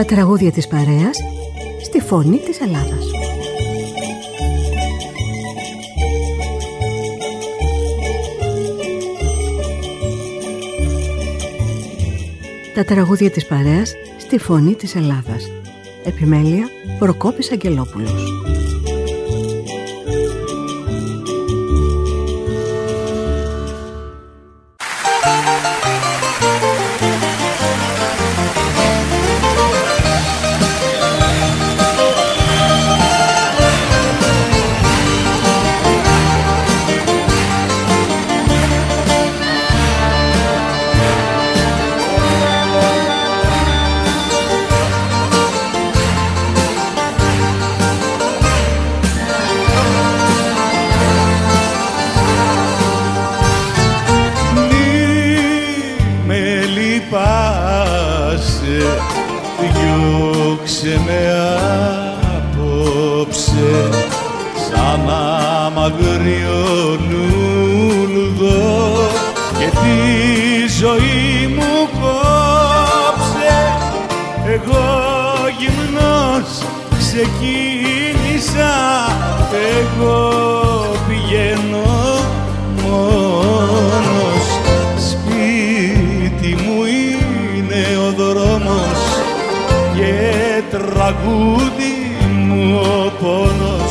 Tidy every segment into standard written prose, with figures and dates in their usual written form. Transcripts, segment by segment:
Τα τραγούδια της παρέας στη φωνή της Ελλάδας. Τα τραγούδια της παρέας στη φωνή της Ελλάδας. Επιμέλεια Προκόπης Αγγελόπουλος. Διώξε με απόψε σαν αμαγριό λουλουδό και τη ζωή μου κόψε. Εγώ γυμνός ξεκίνησα, εγώ πηγαίνω μόνος. Σπίτι μου είναι ο δρόμος και τραγούδι μου ο πόνος.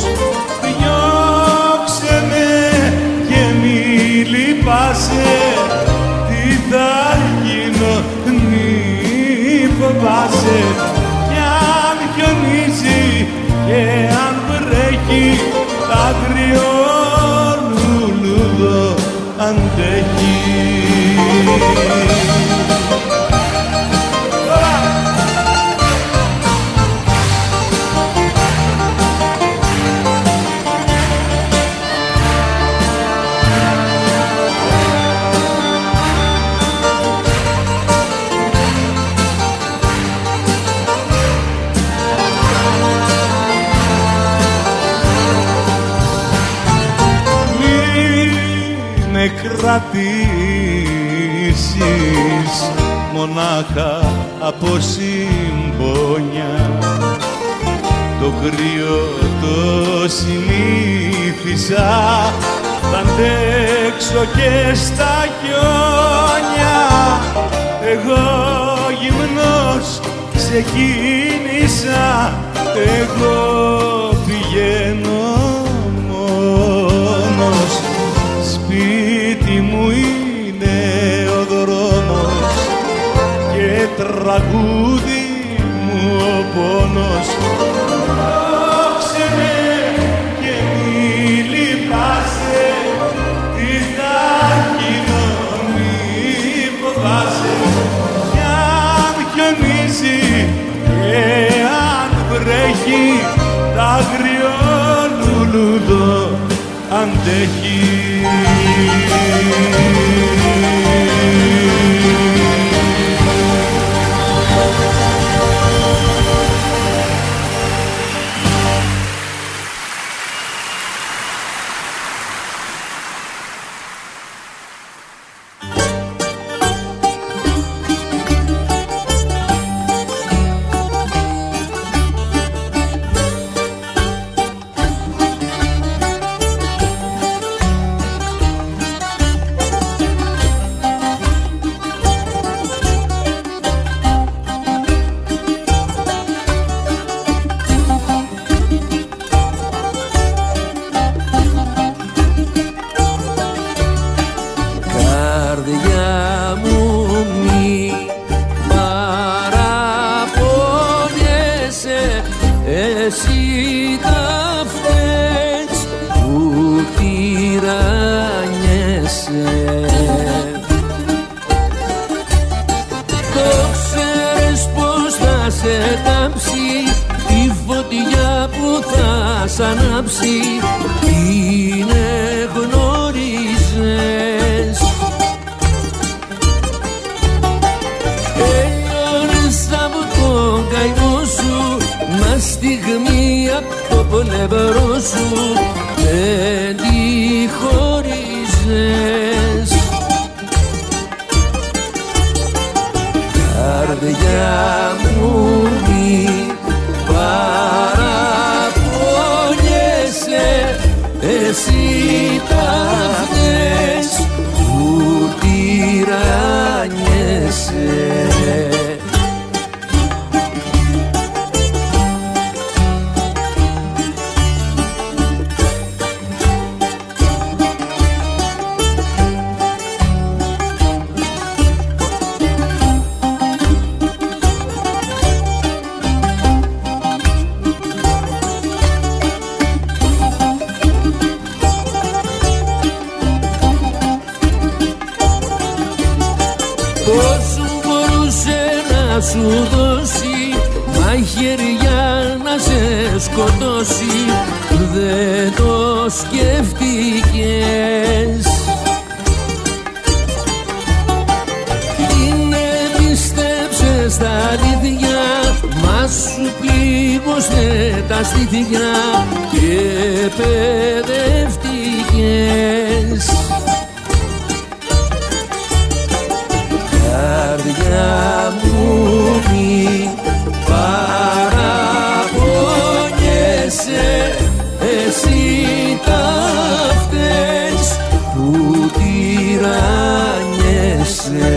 Διώξε με και μη λυπάσαι, τι θα γίνω μη φοβάσαι. Κι αν χιονίζει και αν βρέχει, τ' άγριο λουλούδο αντέχει. Με κρατήσεις μονάχα από συμπόνια, το κρύο το συνήθισα, θα αντέξω και στα χιόνια. Εγώ γυμνός ξεκίνησα, εγώ πηγαίνω μόνος. Σπίτι μου είναι ο δρόμος και τραγούδι μου ο πόνος. Δώξε με και μη λυπάσαι, τι θα γίνω μη φοβάσαι. Κι αν χιονίζει και αν βρέχει, τ' άγριο λουλούδο αντέχει. Καρδιά μου μη παραπονιέσαι, εσύ τα φταίς που τυραννιέσαι. Σου δώσει μαχαιριά να σε σκοτώσει, δεν το σκέφτηκες. Την επιστέψες τα αλήθεια, μα σου πλήγωσε τα στήθια και παιδευτήκες. Καρδιά μου μη παραπονιέσαι, εσύ τα φταίς που τυραννιέσαι.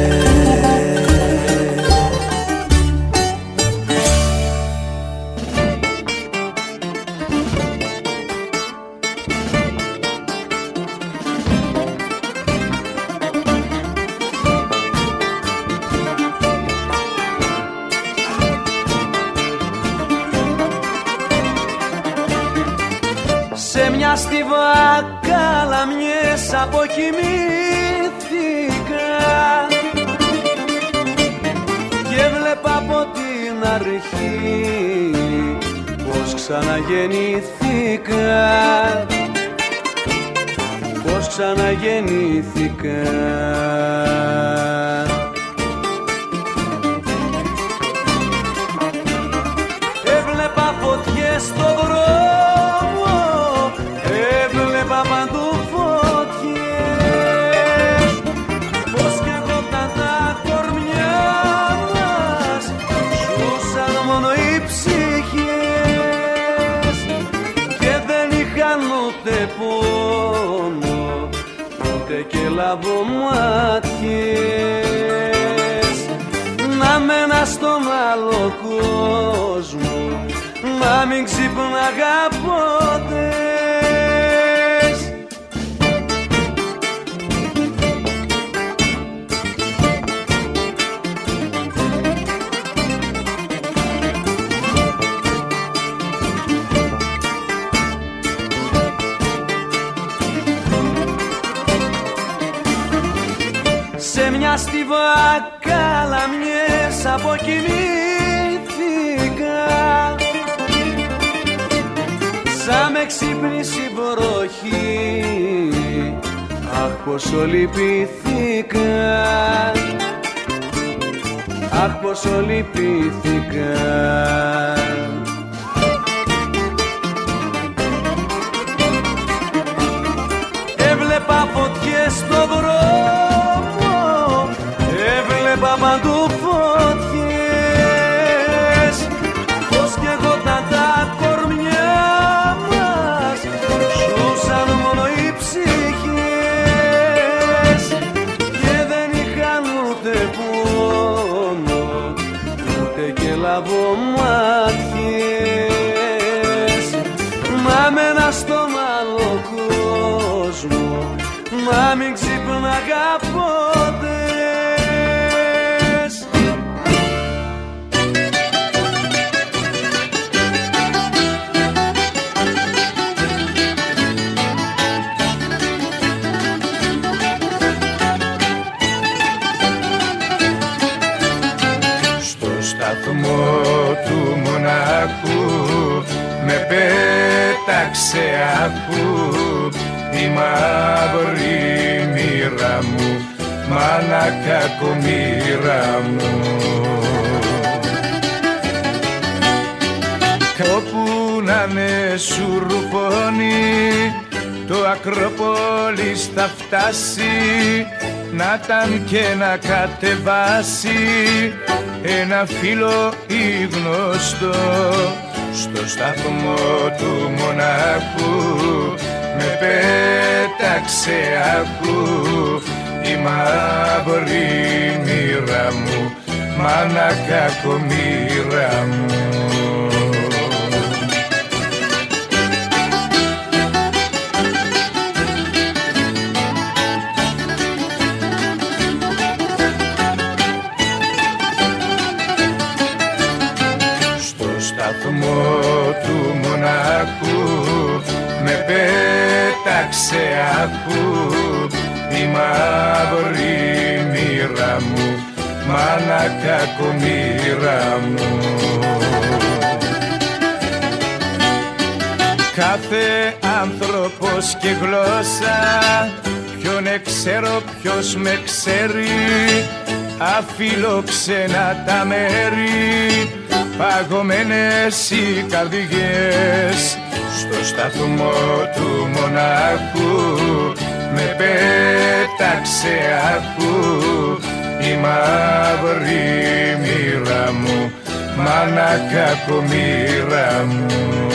Στιβά καλαμιές αποκοιμήθηκα και βλέπα από την αρχή πως ξαναγεννήθηκα, πως ξαναγεννήθηκα. Έβλεπα φωτιές στο δρόμο, έβλεπα παντού φωτιές, πως κι εγώ τα κορμιά μας ζούσαν μόνο οι ψυχές και δεν είχαν ούτε πόνο ούτε και λαβομάτιες. Να μένα στον άλλο κόσμο, να μην ξυπνάγα ποτέ. Σε μια στιβά καλαμιές αποκοιμήθηκα, σαν με ξύπνησε η βροχή, αχ πόσο λυπήθηκα, αχ πόσο λυπήθηκα. Έβλεπα φωτιές στο δρόμο, έβλεπα παντού φωτιές, πως κι εγώ τα κορμιά μας ζούσαν μόνο οι ψυχές και δεν είχαν ούτε πόνο ούτε και λαβομάτιες. Μα μένα στον άλλο κόσμο, μα μην ξυπνάγα ποτέ. Στο σταθμό του μονάχου με πέταξε άκου η μαύρη μοίρα μου, μάνα κακομοίρα μου. Όπου να με σουρπώνει το Ακρόπολης θα φτάσει, να ήταν και να κατεβάσει ένα φίλο ή γνωστό στο σταθμό του μονάχου με πέταξε άκου η μαύρη μοίρα μου, μάνα κακομοίρα μου. Του μονάχου με πέταξε άκου η μαύρη μοίρα μου, μάνα κακομοίρα μου. Κάθε άνθρωπος και γλώσσα, ποιον ξέρω ποιος με ξέρει, αφιλοξενά τα μέρη, παγωμένες οι καρδιές στο σταθμό του μονάχου με πέταξε άκου η μαύρη μοίρα μου, μάνα κακομοίρα μου.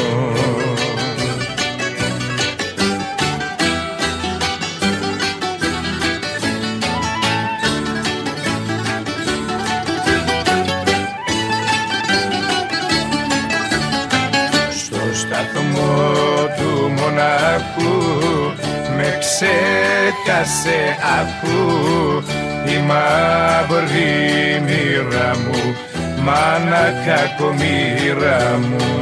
Του μονάχου με ξέχασε άκου η μαύρη μοίρα μου, μάνα κακομοίρα μου.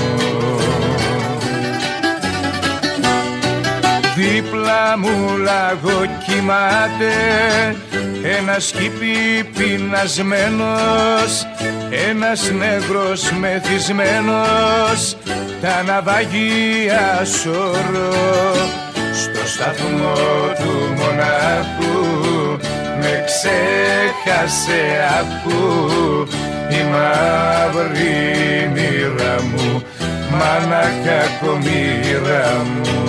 Δίπλα μου λαγό κοιμάται ένας σκύπη πεινασμένος, ένας νέγρος μεθυσμένος, τα ναυαγία σωρό στο σταθμό του μονάχου με ξέχασε άκου η μαύρη μοίρα μου, μάνα κακομοίρα μου.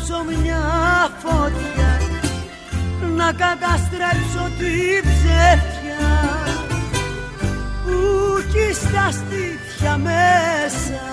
ανάψω μια φωτιά, να καταστρέψω την ψεύτια που κι στα στήθια μέσα.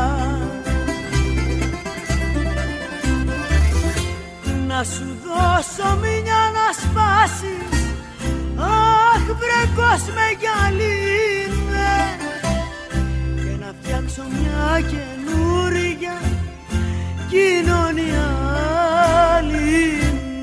Να σου δώσω μια να σπάσεις, αχ βρε κόσμε γυαλίνε, και να φτιάξω μια καινούρια κοινωνία άλλη.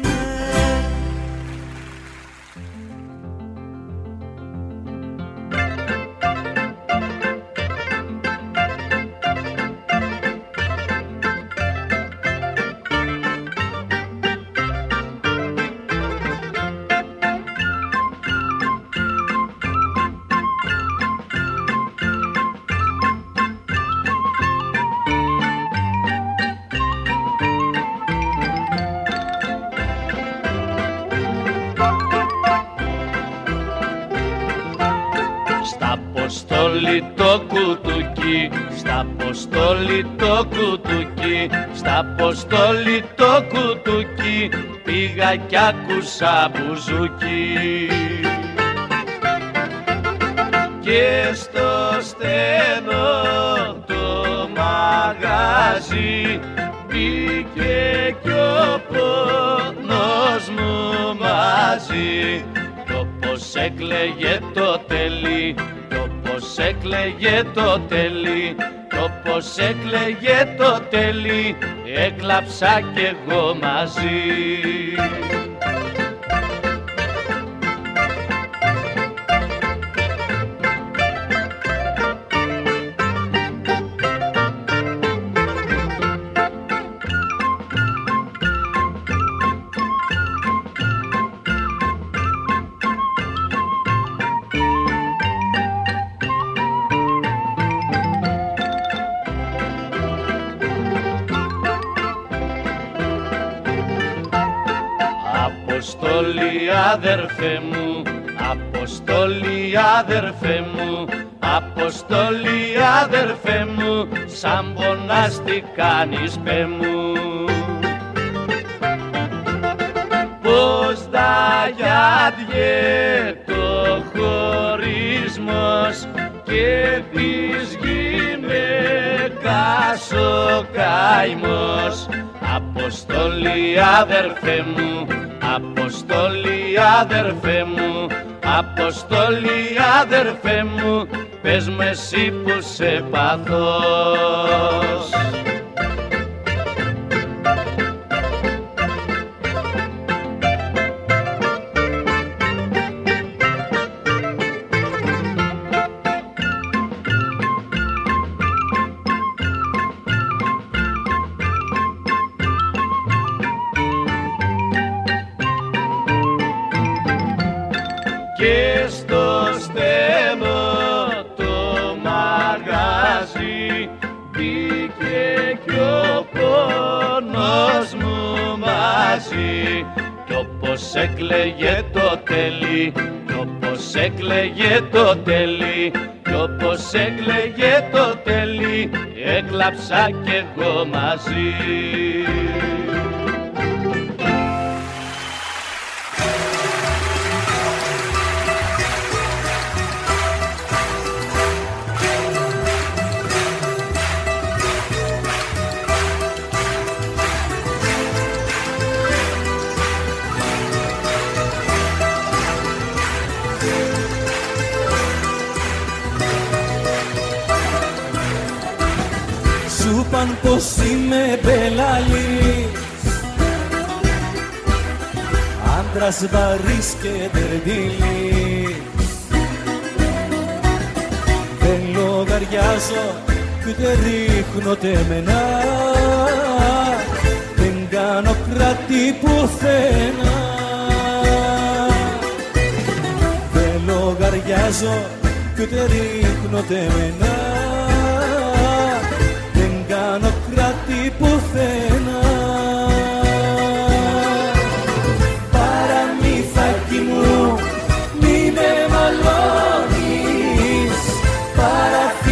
Το κουτούκι, στα αποστόλη το κουτούκι, στα αποστόλη το κουτούκι, πήγα κι άκουσα μπουζούκι. Και στο στενό το μαγαζί μπήκε κι ο πόνος μου μαζί. Το πως έκλαιγε το τέλει, πως έκλαιγε το τέλει, το πως έκλαιγε το τέλει, έκλαψα κι εγώ μαζί. Αποστόλη αδερφέ μου, Αποστόλη αδερφέ μου, Αποστόλη αδερφέ μου, σαν πονάς τι κάνεις πέ μου. Πώς δαγιάδιε το χωρισμός και της γυναίκας ο καημός. Αποστόλη αδερφέ μου, Αποστόλη αδερφέ μου, Αποστόλη αδερφέ μου, πες μου εσύ που σε παθώς. Και στο στενό το μαγαζί μπήκε κι ο πόνος μου μαζί. Κι όπως έκλαιγε το τέλει, κι όπως έκλαιγε το τέλει, κι όπως έκλαιγε το τέλει, έκλαψα κι εγώ μαζί. Σου παν πως είμαι μπελαλής, άντρας βαρύς και τερδίλης. Δεν λογαριάζω κι ούτε ρίχνω τεμενά, δεν κάνω κράτη πουθενά. Δεν λογαριάζω κι ούτε ρίχνω τεμενά, κάνω κράτη πουθενά. Παραμύθακι μου, μη με μαλώνεις,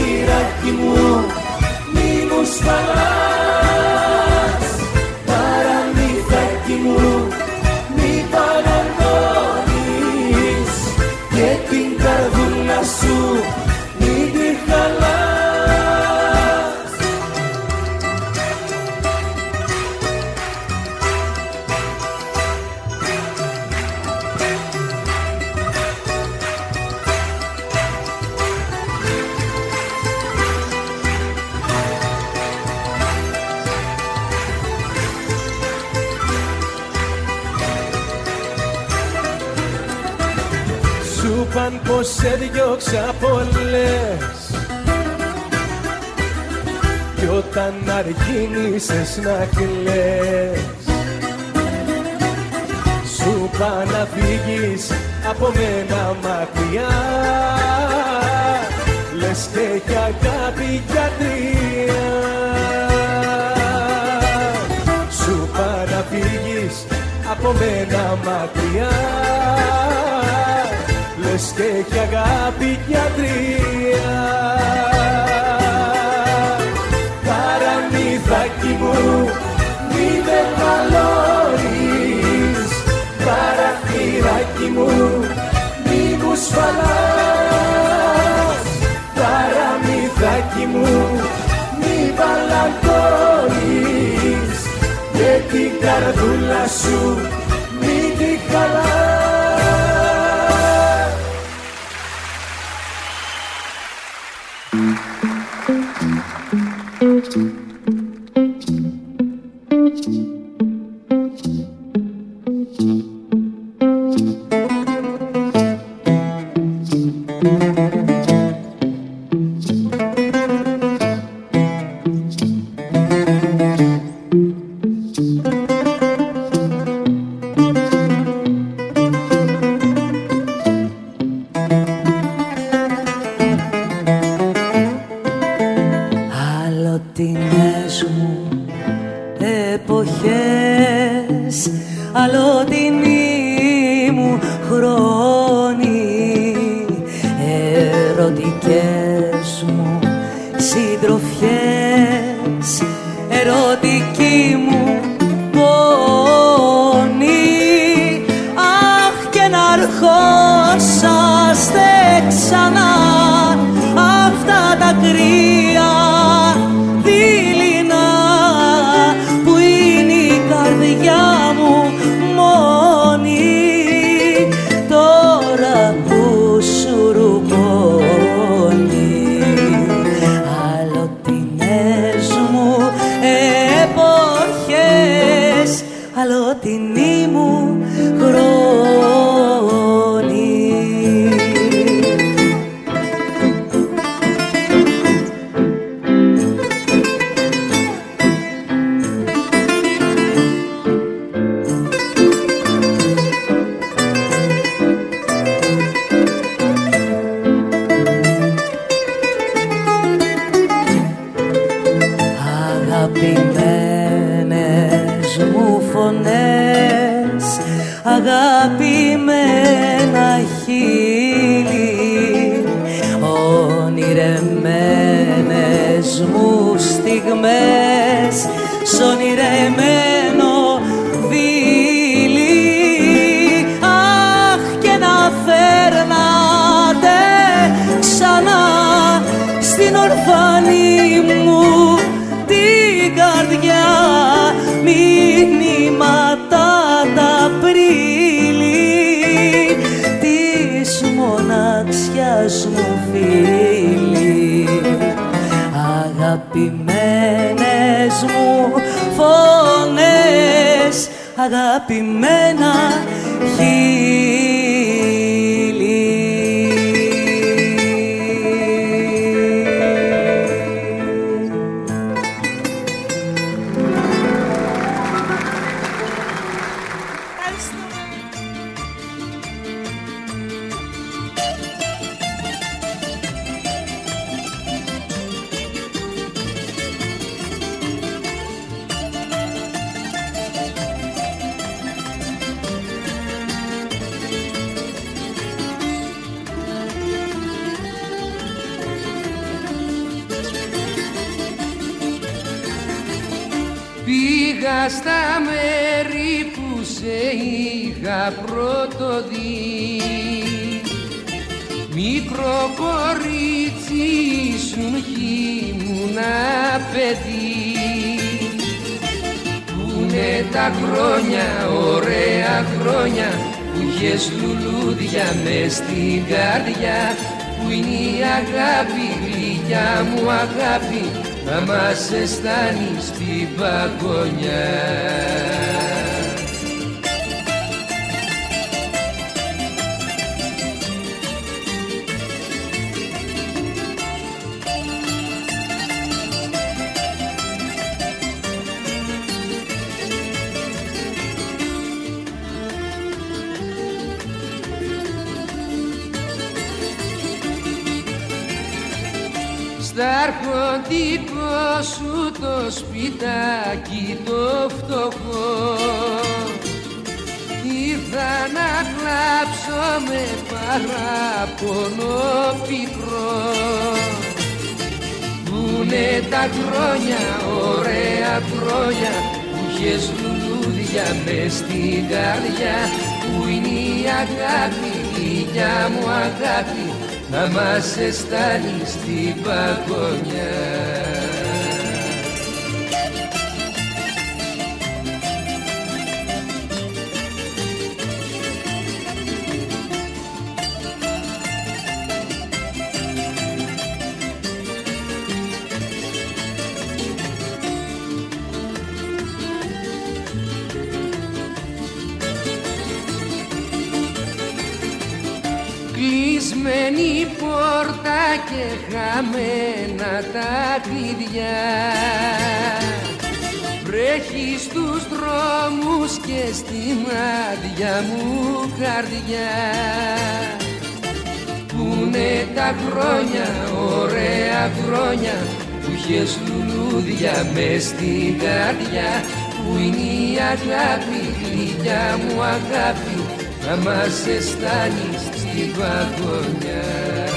παραθυράκι μου, μη μου σφαλάς. Παραμύθακι Σου παν πως σε διώξα πολλές κι όταν αργήνησες να κλαις σου παν να φύγεις από μένα μακριά λες και έχει αγάπη γιατρία. Σου παν να φύγεις από μένα μακριά λες και έχει αγάπη γιατρία. Παραμυθάκι μου μη με μαλώνεις, παραθυράκι μου μη μου σφαλάς, παραμυθάκι μου μη μπαλακώνεις και την καρδούλα σου μη τη χαλάς. Αγαπημένα χείλη. Πήγα στα μέρη που σε είχα πρώτο δει, μικρό κορίτσι ήσουν κι ήμουνα παιδί. Πούνε τα χρόνια, ωραία χρόνια που είχες λουλούδια μες στην καρδιά, που είναι η αγάπη, γλυκιά μου αγάπη, να μας αισθάνει στην παγωνιά. Στα αρχοντικό σου το σπιτάκι το φτωχό ήρθα να κλάψω με παράπονο πικρό. Πούνε τα χρόνια, ωραία χρόνια που είχες λουλούδια μες στην καρδιά, που είναι η αγάπη, γλυκιά μου αγάπη, να μας αισθάνει στην παγωνιά. Κλεισμένη πόρτα και χαμένα τα κλειδιά, βρέχει στους δρόμους και στην άδεια μου καρδιά. Πούνε τα χρόνια, ωραία χρόνια που είχες λουλούδια μες στην καρδιά, που είναι η αγάπη, γλυκιά μου αγάπη, να μας αισθάνεις στην παγωνιά.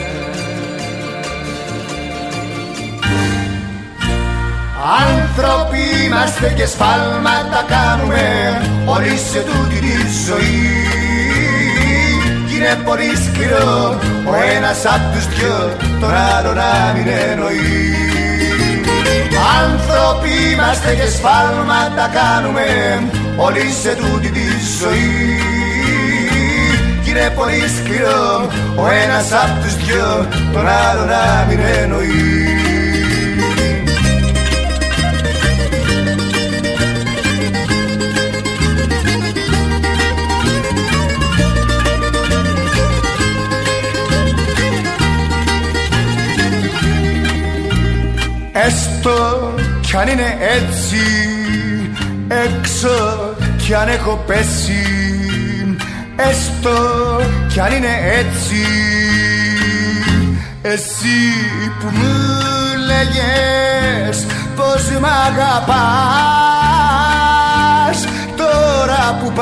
Άνθρωποι είμαστε και σφάλματα κάνουμε όλοι σε τούτη τη ζωή. Κι είναι πολύ σκληρό ο ένας απ' τους δυο τον άλλο να μην εννοεί. Άνθρωποι είμαστε και σφάλματα κάνουμε όλοι σε τούτη τη ζωή. Κι είναι πολύ σκληρό ο ένας απ' τους δυο τον άλλο να μην εννοεί. Έστω κι αν είναι έτσι, έξω κι αν έχω πέσει, έστω κι αν είναι έτσι, εσύ που μου λέγες πως μ' αγαπάς, τώρα που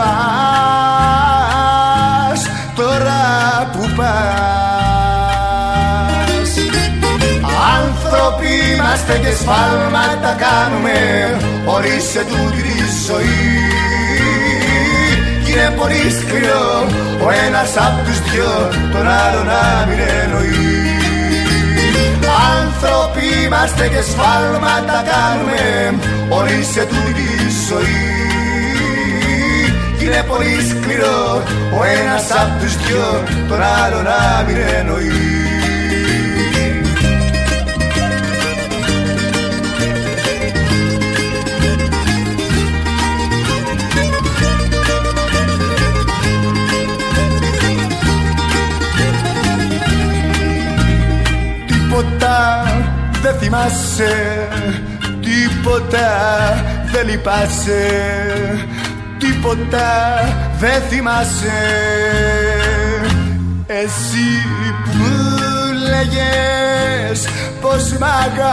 πας, τώρα που πας. Άνθρωποι είμαστε και σφάλματα κάνουμε όλοι σε τούτη τη ζωή. Κι είναι πολύ σκληρό ο ένας απ' τους δυο τον άλλο να μην εννοεί. Άνθρωποι είμαστε και σφάλματα κάνουμε όλοι σε τούτη τη ζωή. Κι είναι πολύ σκληρό ο ένας απ' τους δυο τον άλλο να μην εννοεί. Τίποτα δεν θυμάσαι, τίποτα δεν λυπάσαι, τίποτα δεν θυμάσαι. Εσύ που λέγες πως μ'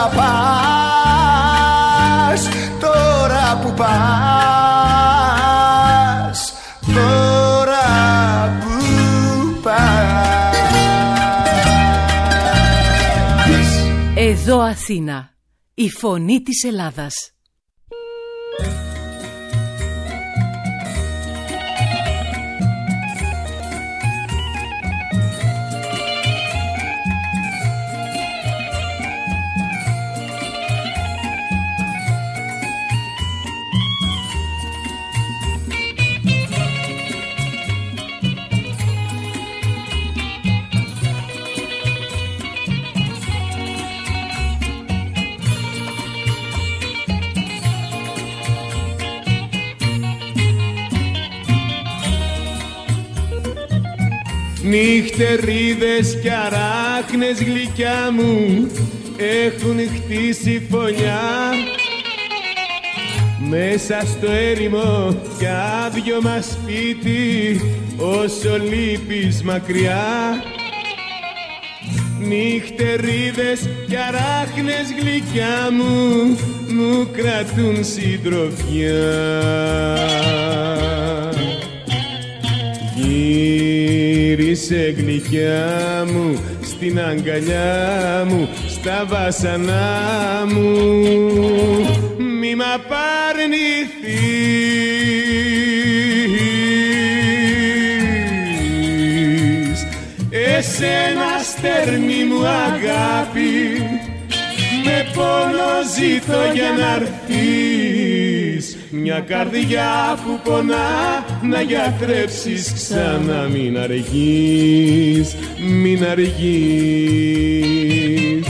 αγαπάς, τώρα που πας, τώρα που πας. Εδώ Αθήνα, η φωνή της Ελλάδας. Νυχτερίδες κι αράχνες γλυκιά μου έχουν χτίσει φωνιά μέσα στο έρημο κι άδειο μας σπίτι όσο λείπεις μακριά. νυχτερίδες και αράχνες γλυκιά μου μου κρατούν συντροφιά. Γύρισε γλυκιά μου στην αγκαλιά μου, στα βάσανά μου, μη μ' απαρνηθείς. Εσένα στέρνη μου αγάπη, με πόνο ζήτω για να'ρθείς. Μια καρδιά που πονά να γιατρέψεις ξανά. Μην αργείς, μην αργείς.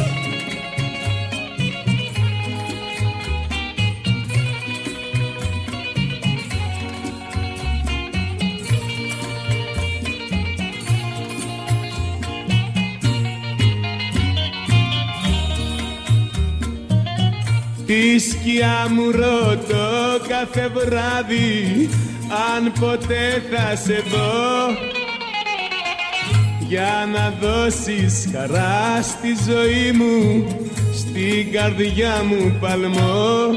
Τη σκιά μου ρωτώ κάθε βράδυ αν ποτέ θα σε δω, για να δώσεις χαρά στη ζωή μου, στην καρδιά μου παλμό.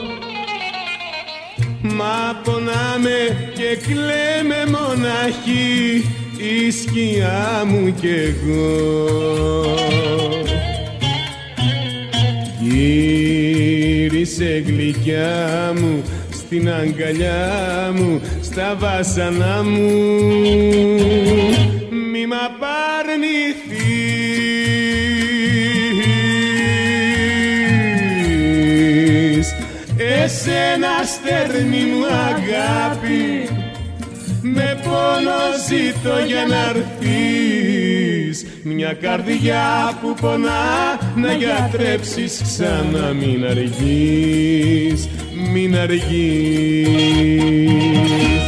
Μα πονάμε και κλαίμε μοναχοί, η σκιά μου κι εγώ. Γύρισε γλυκιά μου στην αγκαλιά μου, στα βάσανά μου, μη μ' απαρνηθείς. Εσένα στέρνη μου αγάπη, με πόνο ζήτω για να'ρθείς. Μια καρδιά που πονά να γιατρέψεις ξανά. Μην αργείς, μην αργείς.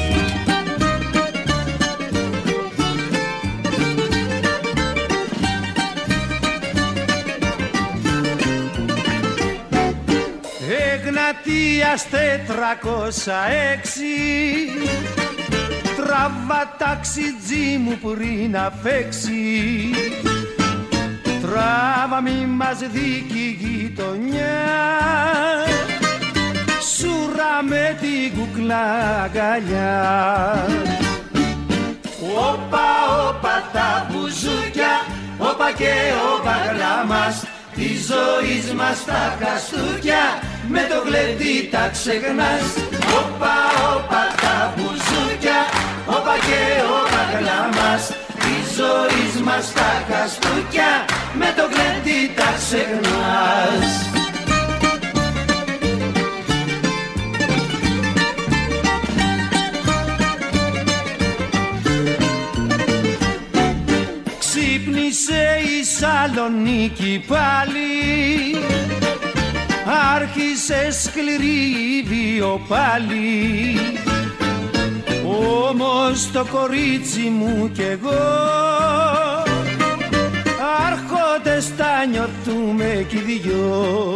Εγνατίας 406, τράβα ταξιτζή μου πριν να φέξει. Τράβα μη μας δίκη γειτονιά, σούρα με την κουκλά αγκαλιά. Όπα, όπα τα μπουζούκια, όπα και όπα γλάμας, της ζωής μας τα χαστούκια, με το γλεντί τα ξεχνάς. Όπα, όπα τα μπουζούκια, όπα και όπα γλάμας, της ζωής μας τα χαστούκια, με το γλεντί τα ξεχνάς. Ξύπνησε η Σαλονίκη πάλι, άρχισε σκληρή βιοπάλη. Όμως το κορίτσι μου κι εγώ, άρχοντες τα νιώθουμε κι οι δυο.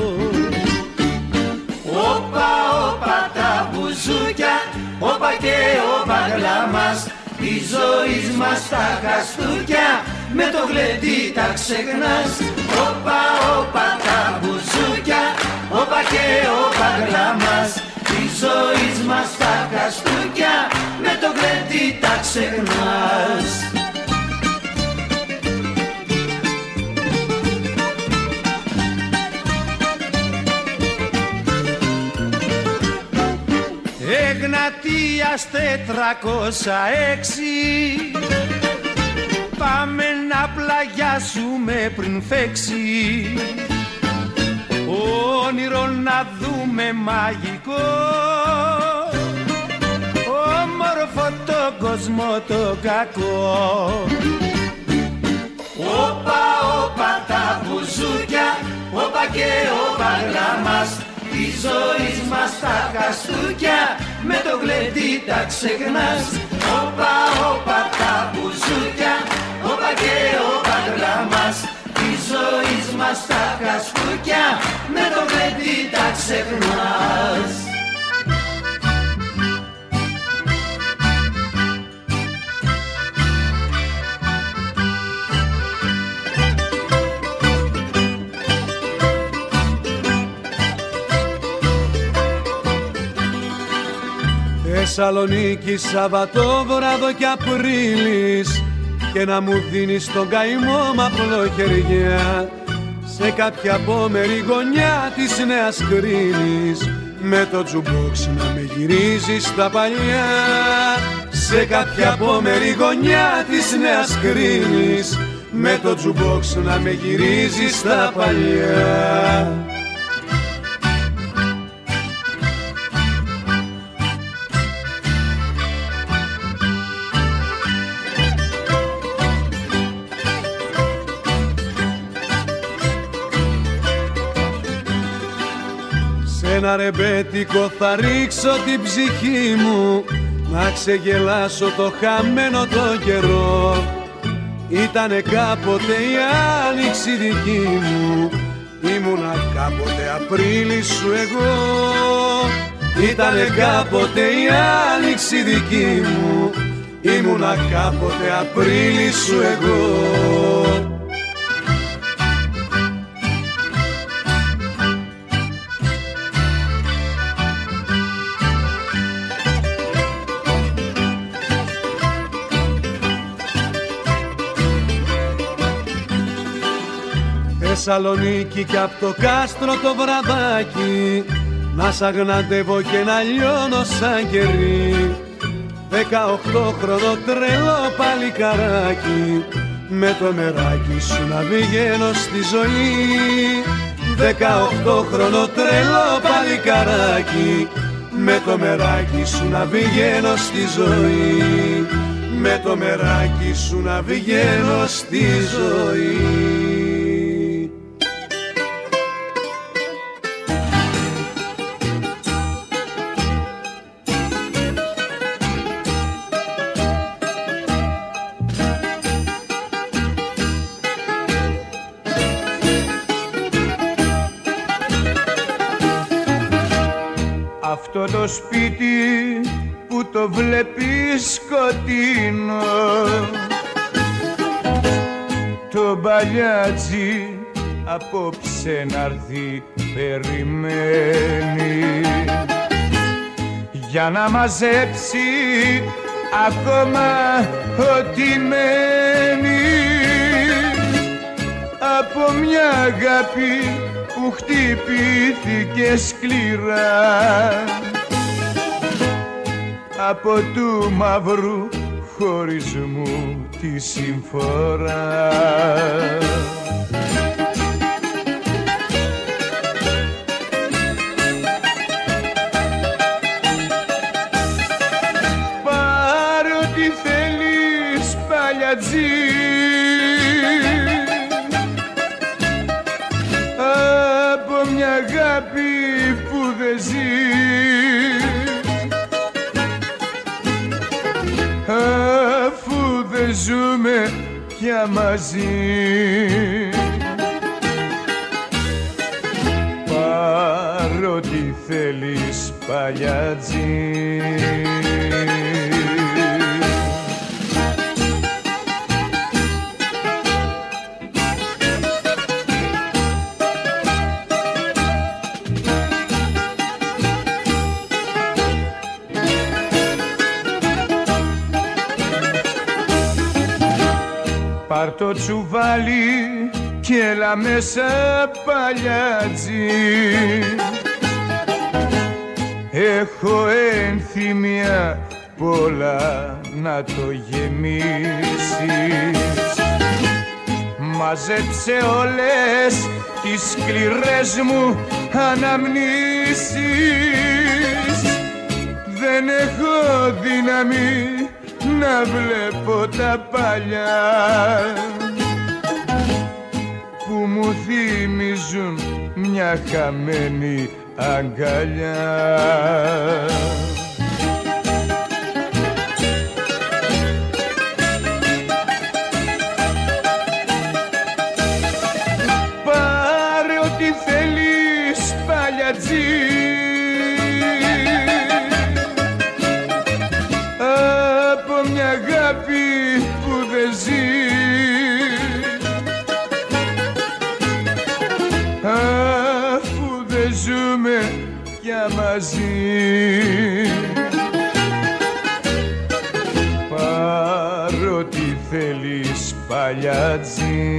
Όπα, όπα τα μπουζούκια, όπα και όπα γλάμας, της ζωής μας τα χαστούκια, με το γλεντί τα ξεχνάς. Όπα, όπα τα μπουζούκια, όπα και όπα γλάμας, της ζωής μας τα χαστούκια, με το γλεντί τα ξεχνάς. Εγνατίας 406, πάμε να πλαγιάσουμε πριν φέξει. Όνειρο να δούμε μαγικό, όμορφο το κόσμο το κακό. Όπα, όπα τα μπουζούκια, όπα και όπα γλάμας, της ζωής μας τα χαστούκια, με το γλεντί τα ξεχνάς. Όπα, όπα τα μπουζούκια, όπα και όπα γλάμας, της ζωής μας τα χαστούκια, με το γλεντί τα ξεχνάς. Θεσσαλονίκη Σαββατόβραδο κι Απρίλης, και να μου δίνεις τον καημό μ' απλοχεριά σε κάποια απόμερη γωνιά της Νέας Κρίνης, με το τζουμπόξ να με γυρίζεις τα παλιά. Σε κάποια απόμερη γωνιά της Νέας Κρίνης, με το τζουμπόξ να με γυρίζεις τα παλιά. Σ' ένα ρεμπέτικο θα ρίξω την ψυχή μου, να ξεγελάσω το χαμένο το καιρό. Ήτανε κάποτε η άνοιξη δική μου, ήμουνα κάποτε Απρίλης σου εγώ. Ήτανε κάποτε η άνοιξη δική μου, ήμουνα κάποτε Απρίλης σου εγώ. Θεσσαλονίκη κι απ' το κάστρο το βραδάκι, να σ' αγναντεύω και να λιώνω σαν κερί. 18χρονο τρελό παλικαράκι, με το μεράκι σου να βγαίνω στη ζωή. 18χρονο τρελό παλικαράκι, με το μεράκι σου να βγαίνω στη ζωή. Με το μεράκι σου να βγαίνω στη ζωή. Αυτό το σπίτι που το βλέπεις σκοτεινό, το μπαλιάτσι απόψε να'ρθεί περιμένει, για να μαζέψει ακόμα ό,τι μένει από μια αγάπη που χτυπήθηκε σκληρά, από του μαύρου χωρισμού τη συμφορά. Πάρε ό,τι θέλεις παλιατζή, μια αγάπη που δεν ζει, αφού δεν ζούμε πια μαζί. Πάρ' ό,τι θέλεις παλιατζή. Πάρ' το τσουβάλι κι έλα μέσα παλιατζή, έχω ένθυμια πολλά να το γεμίσεις. Μαζέψε όλες τις σκληρές μου αναμνήσεις, δεν έχω δύναμη να βλέπω τα παλιά που μου θυμίζουν μια χαμένη αγκαλιά. Πάρε ό,τι θέλεις παλιατζή, από μια αγάπη που δεν ζει, αφού δεν ζούμε πια μαζί. παγιάτζι.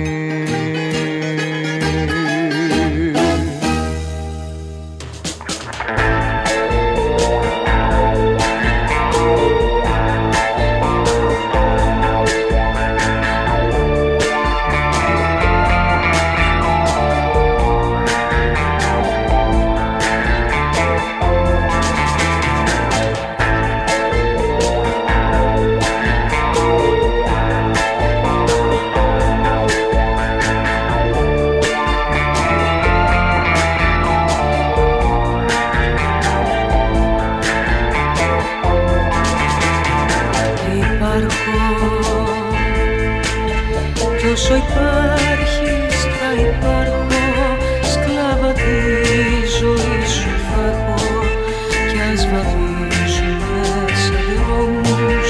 Όσο υπάρχεις θα υπάρχω, σκλάβα τη ζωή σου θα έχω. Κι ας βαδίζουμε σε δρόμους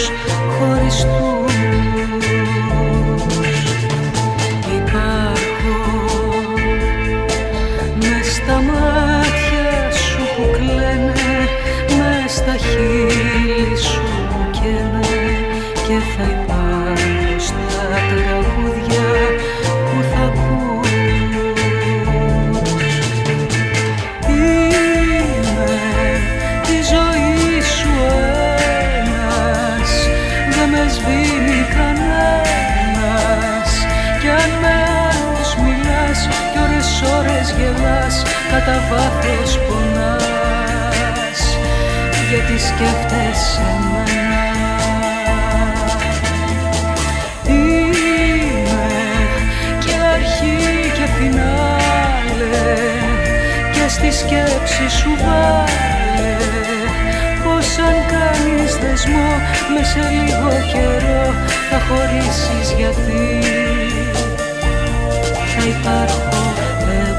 χωριστούς, υπάρχω μες στα μάτια σου που κλαίνε, μες στα χείλη σου που καίνε, και θα υπάρχω στα τραγούδια που θα ακούς. Είμαι τη ζωή σου ένας, δεν με σβήνει κανένας. Κι αν με άλλους μιλάς κι ώρες γελάς, κατά βάθος πονάς, γιατί σκέφτεσαι εμένα. Και στη σκέψη σου βάλε πως αν κάνεις δεσμό με σε λίγο καιρό θα χωρίσεις, γιατί θα υπάρχω εγώ.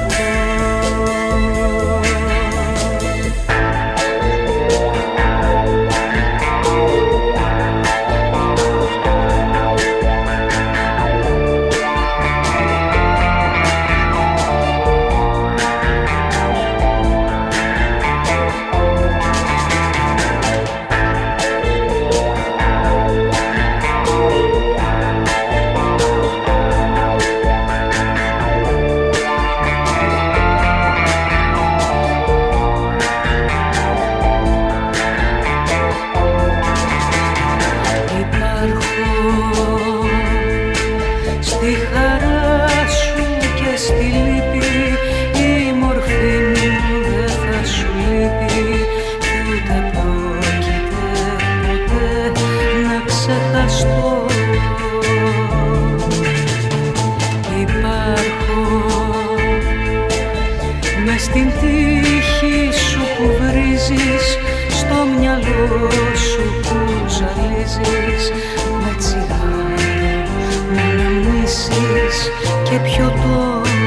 Στην τύχη σου που βρίζεις, στο μυαλό σου που ζαλίζεις, με τσιγάρο, με αναμνήσεις και πιωτό.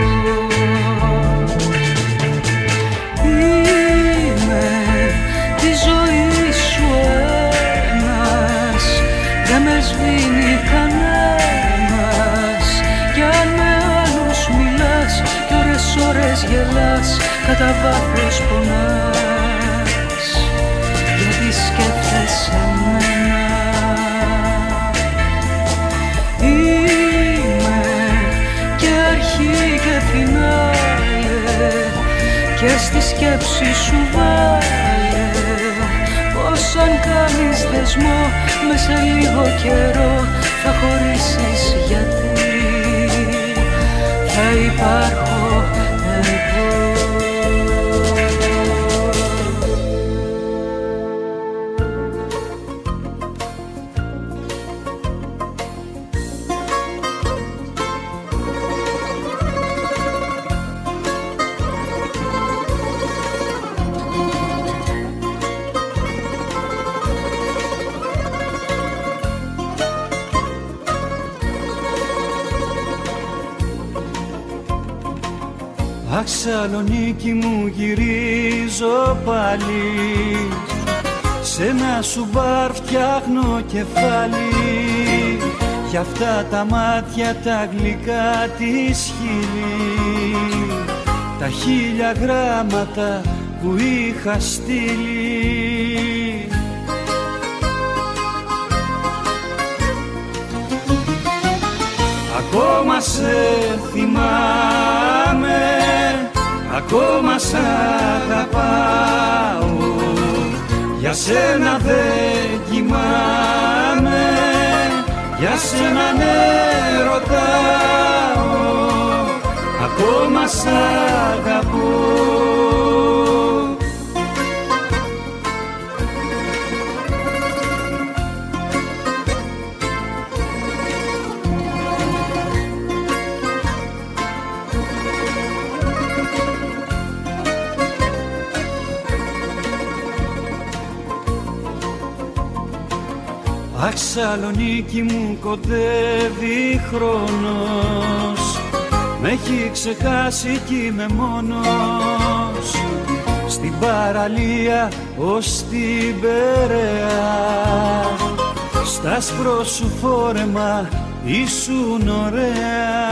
Είμαι τη ζωή σου ένας, δεν με σβήνει κανένας. Κι αν με άλλους μιλάς κι ώρες γελάς, κατά βάθος πονάς, γιατί σκέφτεσαι εμένα. Είμαι και αρχή και φινάλε, και στη σκέψη σου βάλε πως αν κάνεις δεσμό με σε λίγο καιρό θα χωρίσεις, γιατί θα υπάρχω εγώ. Αχ, Σαλονίκη μου γυρίζω πάλι, σ' ένα σου μπαρ φτιάχνω κεφάλι, κι αυτά τα μάτια τα γλυκά της χείλη, τα 1000 γράμματα που είχα στείλει. ακόμα σε θυμάμαι, ακόμα σ' αγαπάω, για σένα δεν κοιμάμαι, για σένα ναι ρωτάω, ακόμα σ' αγαπώ. Αχ, Σαλονίκη μου κοντεύει χρόνος, μ' έχει ξεχάσει κι είμαι μόνος, στην παραλία ως την Περαία, στα άσπρο σου φόρεμα ήσουν ωραία.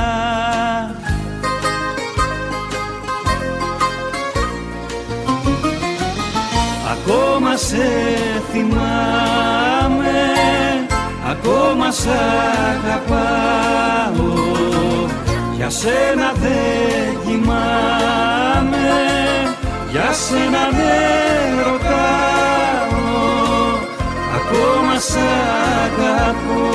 Ακόμα σε θυμάμαι, ακόμα σ' αγαπάω, για σένα δεν κοιμάμαι, για σένα δεν ρωτάω, ακόμα σ' αγαπώ.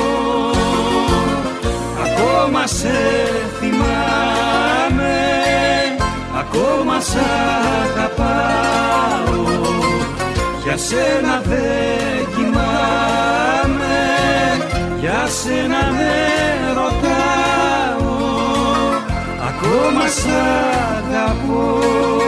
Ακόμα σε θυμάμαι, ακόμα σ' αγαπάω, για σένα δεν κοιμάμαι, για σένα δεν ρωτάω, ακόμα σ' αγαπώ.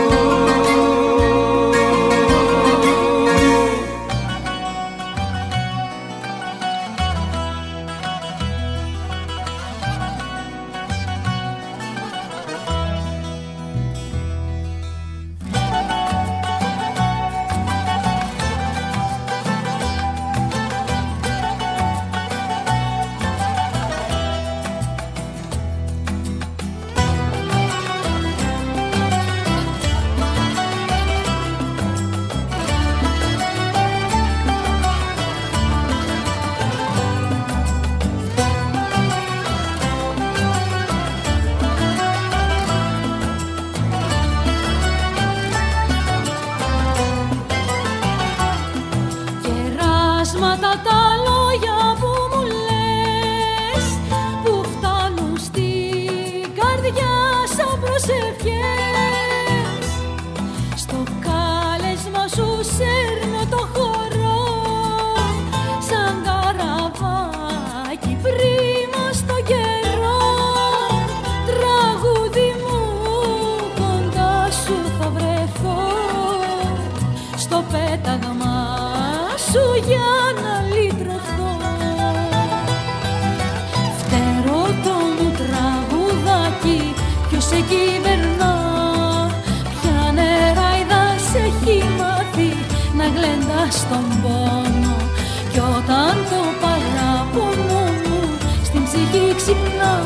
Στον πόνο, κι όταν το παράπονο μου στην ψυχή ξυπνά,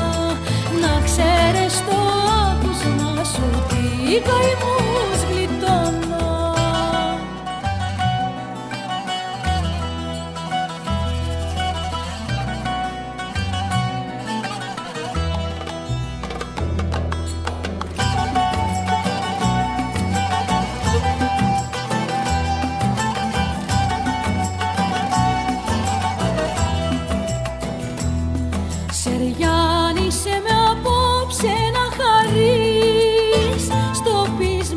να ξέρεις το άκουσμα σου τι καημούς γλιτώνω. Σεριάνισε με απόψε να χαρείς, στο πείσμα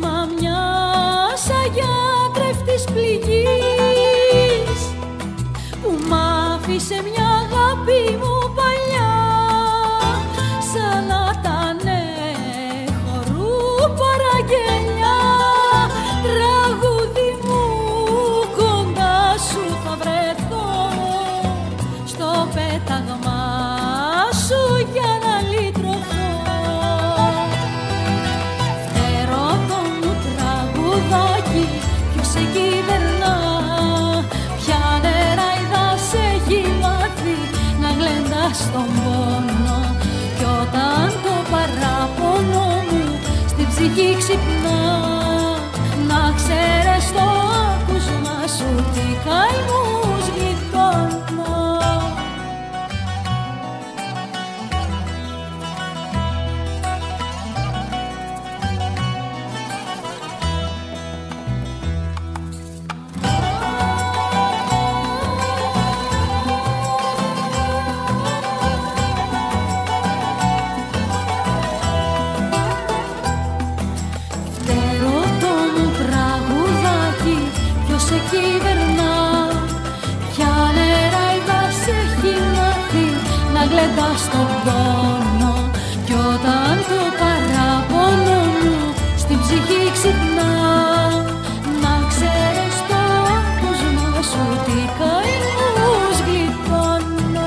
στον πόνο κι όταν το παράπονο μου στην ψυχή ξυπνά, να ξέρεις το άκουσμα σου τι καημούς γλυκάνω.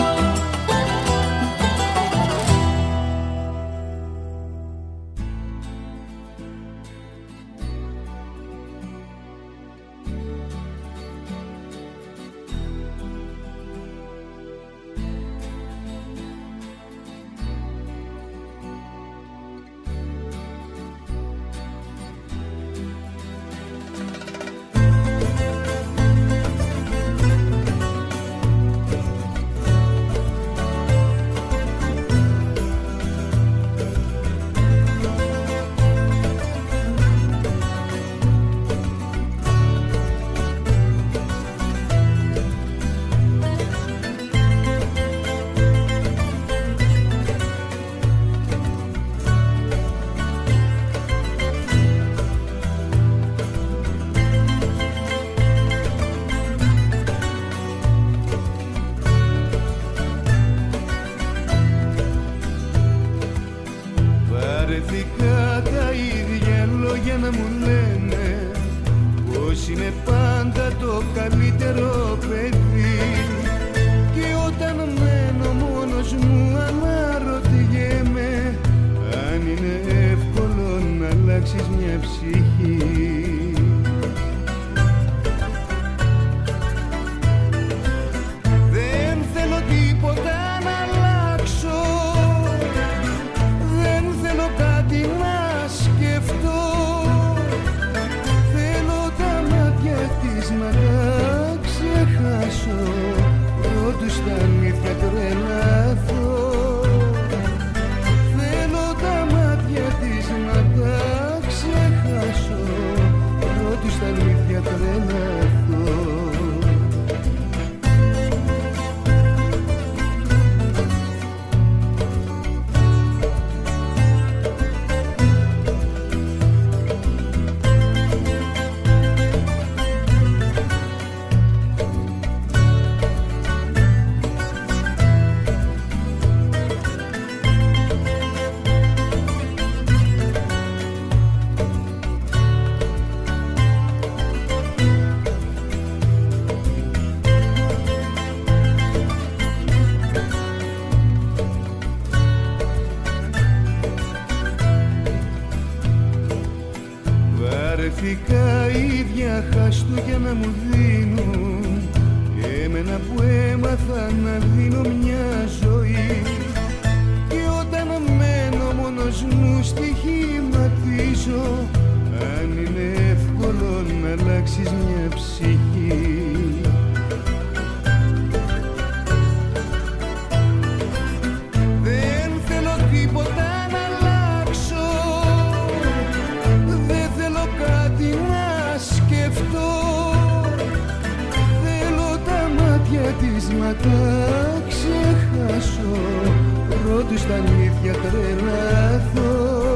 Βαρεθήκα τα ίδια λόγια να μου λένε πως είναι πάντα το καλύτερο παιδί, και όταν μένω μόνος μου αναρωτιέμαι αν είναι εύκολο να αλλάξεις μια ψυχή. Δεν θέλω τίποτα να αλλάξω, δεν θέλω κάτι να σκεφτώ, θέλω τα μάτια της να τα ξεχάσω, πρώτου στα αλήθεια τρελαθώ. Θέλω τα μάτια της να τα ξεχάσω, πρώτου στα αλήθεια τρελαθώ. Βαρεθήκα ίδια Χριστούγεννα μου δίνουν, εμένα που έμαθα να δίνω μια ζωή, και όταν μένω μόνος μου στοιχηματίζω αν είναι εύκολο να αλλάξεις μια ψυχή. Δεν θέλω τίποτα να αλλάξω, δεν θέλω κάτι να σκεφτώ, θέλω τα μάτια της να τα ξεχάσω, πρώτου στα αλήθεια τρελαθώ.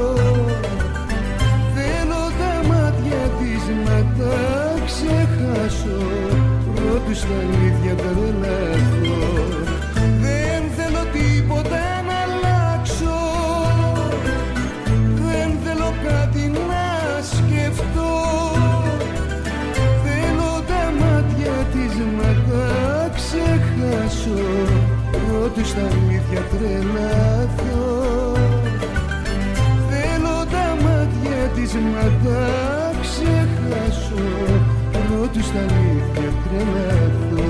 Θέλω τα μάτια της να τα ξεχάσω, πρώτου στα αλήθεια τρελαθώ. Δεν θέλω τίποτα να αλλάξω, δεν θέλω κάτι να σκεφτώ, θέλω τα μάτια της να τα ξεχάσω, πρώτου στα αλήθεια τρελαθώ. Θέλω τα μάτια της να τα ξεχάσω, πρώτου στα αλήθεια τρελαθώ.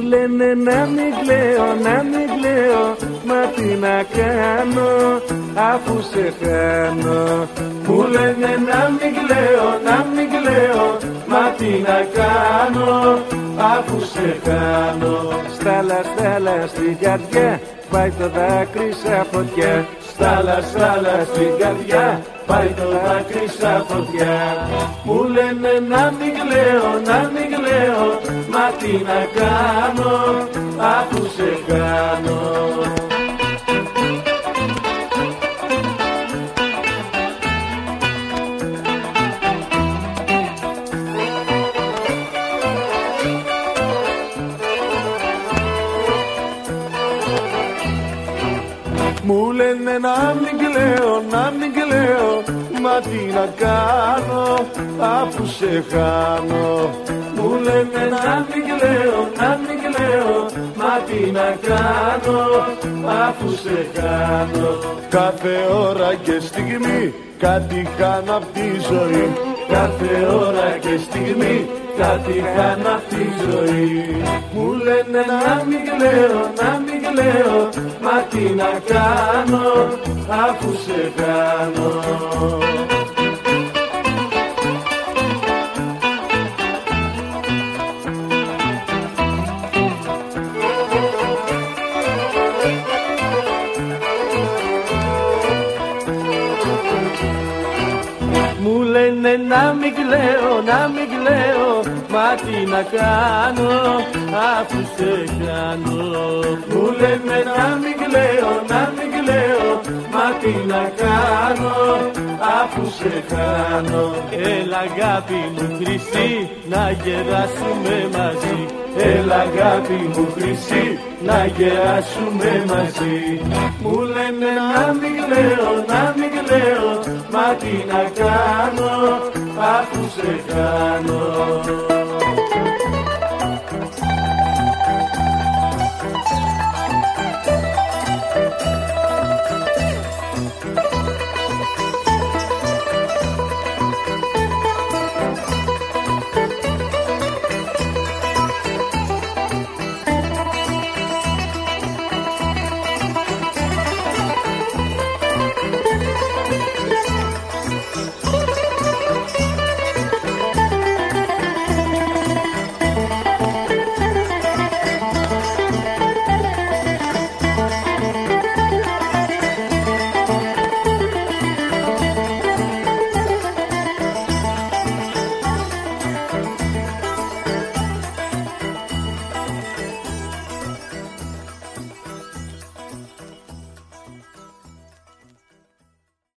λένε να μην κλαίω, να μην κλαίω, μα τι να κάνω αφού σε χάνω. Μου λένε να μην κλαίω, να μην κλαίω, μα τι να κάνω αφού σε χάνω. Στάλα, στάλα στην καρδιά, πάει το δάκρυ σαν φωτιά. Στάλα, στάλα στην καρδιά, πάει το δάκρυ σαν φωτιά. Μου λένε να μην κλαίω, να μην κλαίω, μα τι να κάνω αφού σε κάνω. Μου λένε να μην κλαίω, να μην κλαίω, μα τι να κάνω αφού σε χάνω. Μου λένε να μην κλαίω, να μην κλαίω, μα τι να κάνω αφού σε χάνω. Κάθε ώρα και στιγμή κάτι χάνω απ' τη ζωή. Κάθε ώρα και στιγμή κάτι χάνω απ' τη ζωή. Μου λένε να μην κλαίω, να μην κλαίω, μα τι να κάνω αφού σε κάνω. Μου λένε να μην κλαίω, να μην κλαίω, μα τι να κάνω αφού σε κάνω. Μου λένε να μην κλαίω, να μην κλαίω, μα τι να κάνω αφού σε κάνω. Έλα αγάπη μου χρυσή, να γεράσουμε μαζί. Έλα αγάπη μου χρυσή, να γεράσουμε μαζί. Μου λένε να μην κλαίω, να μην κλαίω, μα τι να κάνω αφού σε κάνω.